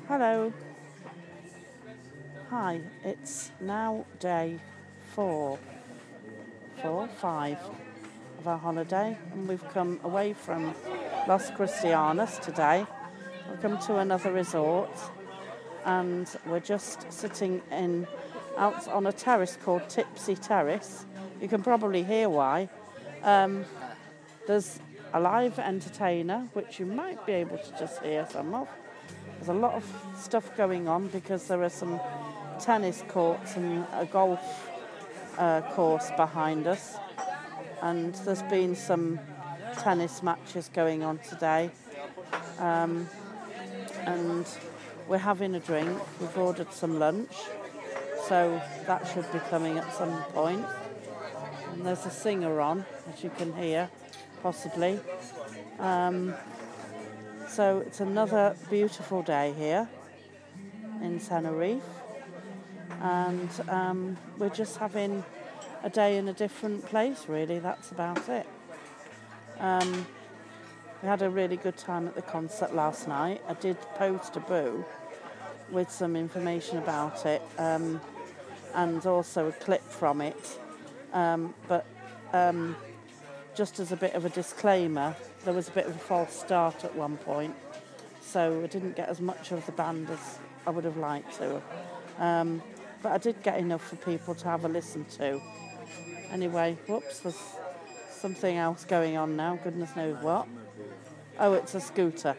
Hello. Hi, it's now day 5 of our holiday, and we've come away from Los Cristianos today. We've come to another resort, and we're just sitting out on a terrace called Tipsy Terrace. You can probably hear why. There's a live entertainer, which you might be able to just hear some of. There's a lot of stuff going on because there are some tennis courts and a golf course behind us. And there's been some tennis matches going on today. And we're having a drink. We've ordered some lunch. So that should be coming at some point. And there's a singer on, as you can hear, possibly. So it's another beautiful day here in Tenerife, and we're just having a day in a different place, really. That's about it. We had a really good time at the concert last night. I did post a boo with some information about it, and also a clip from it, but just as a bit of a disclaimer, there was a bit of a false start at one point, so I didn't get as much of the band as I would have liked to. But I did get enough for people to have a listen to. Anyway, whoops, there's something else going on now, goodness knows what. Oh, it's a scooter.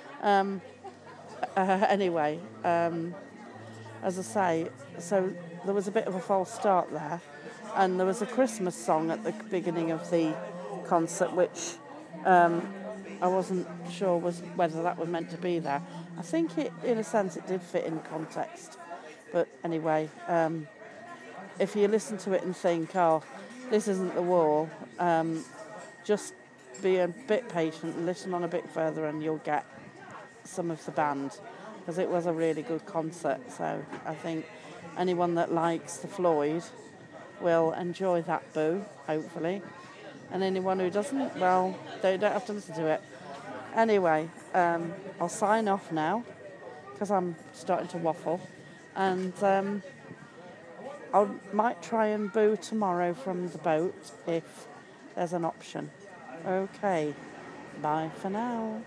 Anyway, as I say, so there was a bit of a false start there, and there was a Christmas song at the beginning of the concert, which I wasn't sure whether that was meant to be there. I think it, in a sense, it did fit in context. But anyway, if you listen to it and think, oh, this isn't the Wall, just be a bit patient and listen on a bit further and you'll get some of the band, because it was a really good concert. So I think anyone that likes the Floyd will enjoy that boo, hopefully. And anyone who doesn't, well, they don't have to listen to it. Anyway, I'll sign off now because I'm starting to waffle. And I might try and boo tomorrow from the boat if there's an option. Okay, bye for now.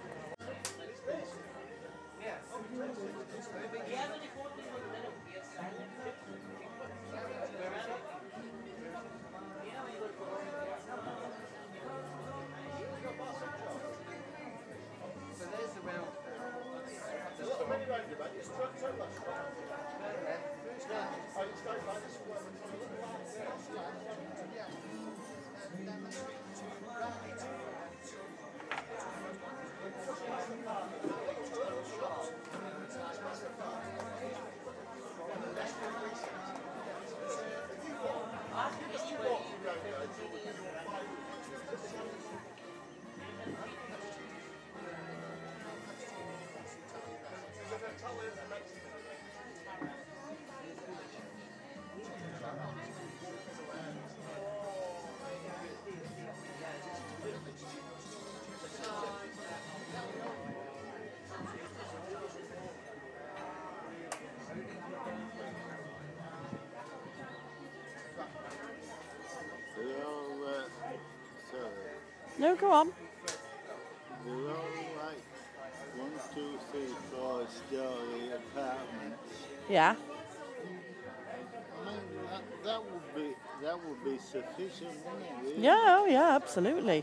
No, go on. They're all like 1, 2, 3, 4-story apartments. Yeah. I mean, that would be sufficient, wouldn't it? Really? Yeah, oh yeah, absolutely.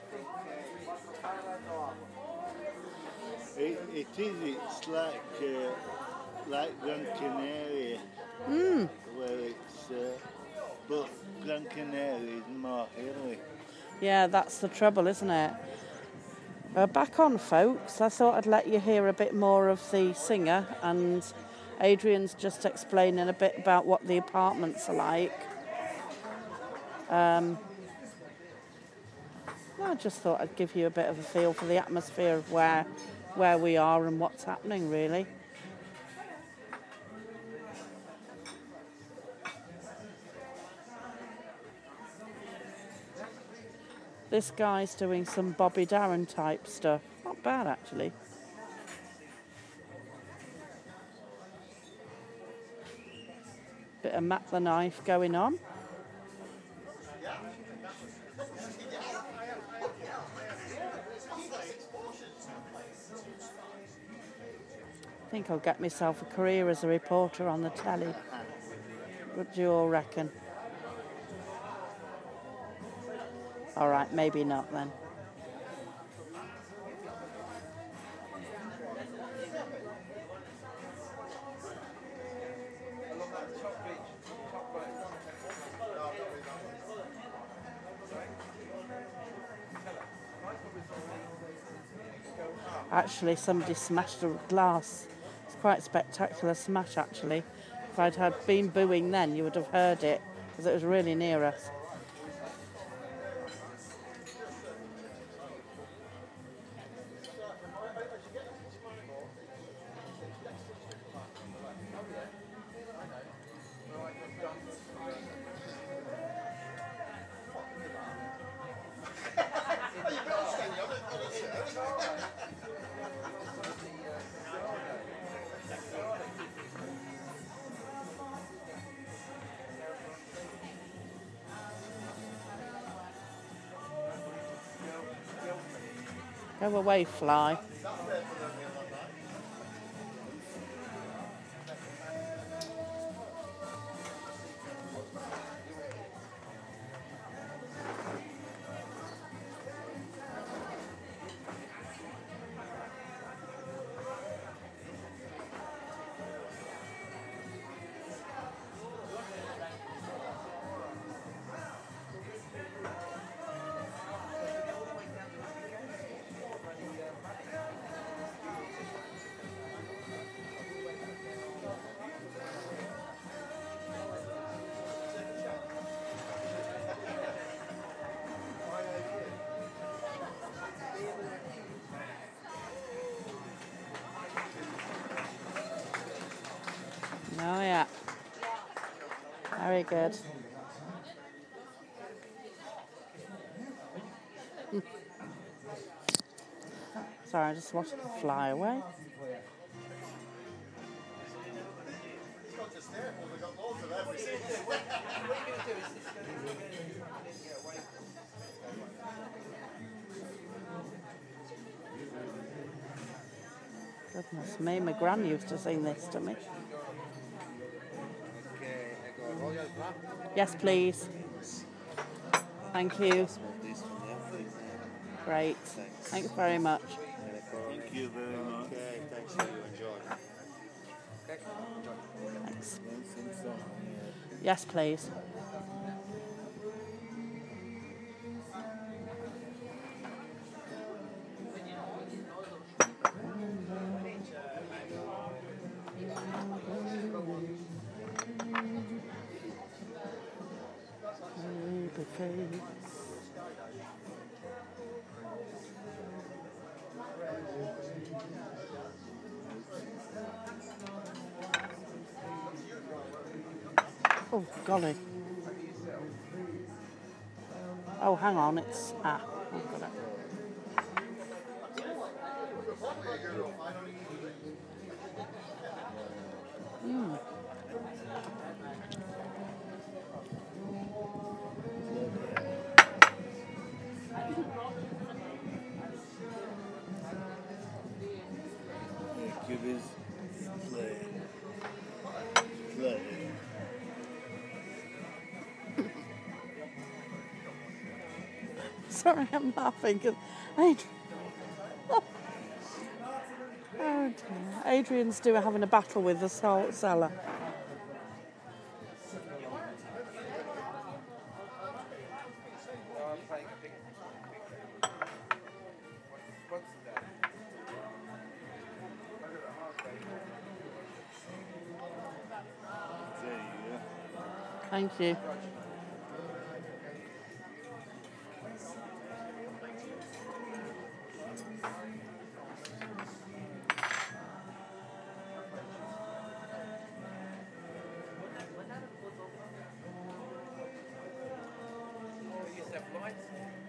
It is. It's like Gran Canaria, where it's but Gran Canaria is more hilly. Yeah, that's the trouble, isn't it? Back on, folks. I thought I'd let you hear a bit more of the singer, and Adrian's just explaining a bit about what the apartments are like. I just thought I'd give you a bit of a feel for the atmosphere of where we are and what's happening, really. This guy's doing some Bobby Darin type stuff. Not bad, actually. Bit of Matt the Knife going on. I think I'll get myself a career as a reporter on the telly. What do you all reckon? All right, maybe not then. Actually, somebody smashed a glass. It's quite a spectacular smash, actually. If I'd been booing then, you would have heard it, because it was really near us. Go away, fly. Oh, yeah. Very good. Sorry, I just watched it fly away. Goodness me, my gran used to sing this to me. Yes, please. Thank you. Great. Thanks very much. Thank you very much. Okay, thanks for you. Enjoy. Thanks. Yes, please. Oh, golly. Oh, hang on, it's... I've got it. Cubans play. Play. Sorry, I'm laughing. 'Cause oh dear. Adrian's having a battle with the salt cellar. There you go. Thank you. You used to have lights.